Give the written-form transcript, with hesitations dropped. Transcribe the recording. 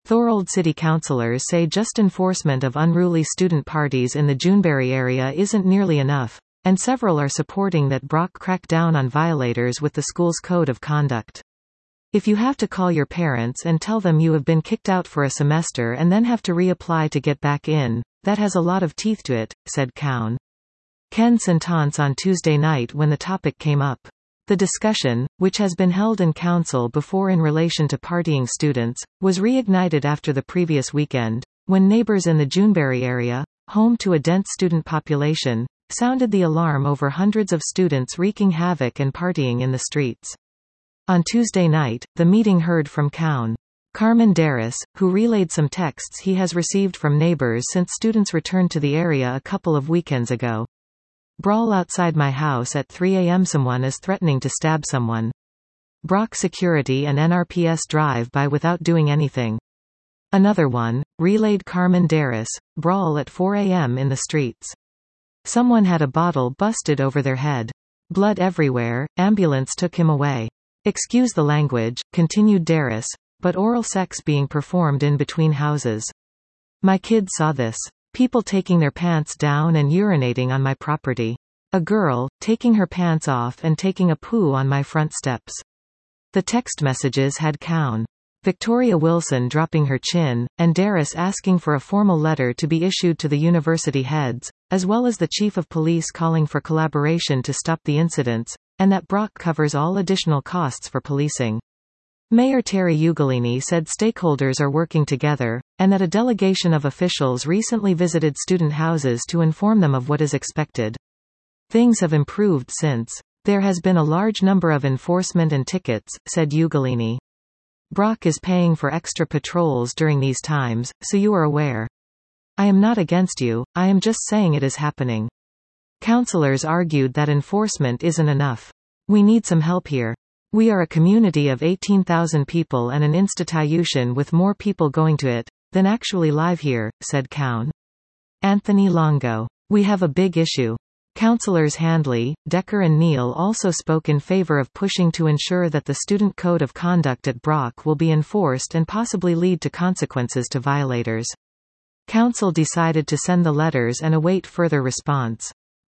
Thorold city councillors say just enforcement of unruly student parties in the Juneberry area isn't nearly enough, and several are supporting that Brock crack down on violators with the school's code of conduct. If you have to call your parents and tell them you have been kicked out for a semester and then have to reapply to get back in, that has a lot of teeth to it, said Cowan. Ken Santance on Tuesday night when the topic came up. The discussion, which has been held in council before in relation to partying students, was reignited after the previous weekend, when neighbors in the Juneberry area, home to a dense student population, sounded the alarm over hundreds of students wreaking havoc and partying in the streets. On Tuesday night, the meeting heard from Cowan. Carmen Darris, who relayed some texts he has received from neighbors since students returned to the area a couple of weekends ago. Brawl outside my house at 3 a.m. Someone is threatening to stab someone. Brock security and NRPS drive by without doing anything. Another one, relayed Carmen Darris, brawl at 4 a.m. in the streets. Someone had a bottle busted over their head. Blood everywhere, ambulance took him away. Excuse the language, continued Darris, but oral sex being performed in between houses. My kids saw this. People taking their pants down and urinating on my property. A girl, taking her pants off and taking a poo on my front steps. The text messages had Cowan. Victoria Wilson dropping her chin, and Darris asking for a formal letter to be issued to the university heads, as well as the chief of police calling for collaboration to stop the incidents, and that Brock covers all additional costs for policing. Mayor Terry Ugolini said stakeholders are working together, and that a delegation of officials recently visited student houses to inform them of what is expected. Things have improved since. There has been a large number of enforcement and tickets, said Ugolini. Brock is paying for extra patrols during these times, so you are aware. I am not against you, I am just saying it is happening. Councillors argued that enforcement isn't enough. We need some help here. We are a community of 18,000 people and an institution with more people going to it than actually live here, said Cowan. Anthony Longo. We have a big issue. Councillors Handley, Decker and Neal also spoke in favor of pushing to ensure that the student code of conduct at Brock will be enforced and possibly lead to consequences to violators. Council decided to send the letters and await further response.